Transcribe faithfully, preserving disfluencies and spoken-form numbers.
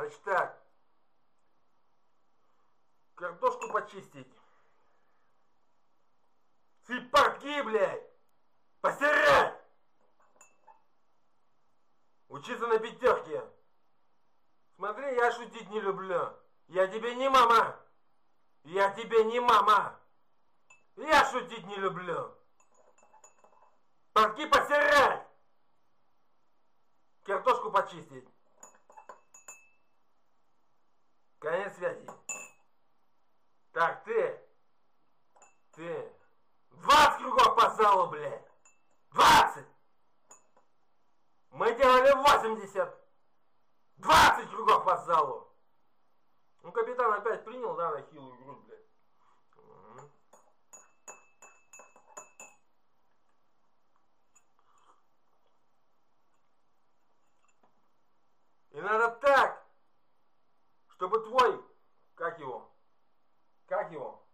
Значит так. Картошку почистить. Сыпарки, блядь. Постирать. Учиться на пятерке. Смотри, я шутить не люблю. Я тебе не мама. Я тебе не мама. Я шутить не люблю. Парки постирать. Картошку почистить. Конец связи. Так, ты. Ты. двадцать кругов по залу, блядь. двадцать. Мы делали восемьдесят. двадцать кругов по залу. Ну, капитан опять принял, да, на хилую грудь, блядь. Угу. И надо так, чтобы твой, как его, как его,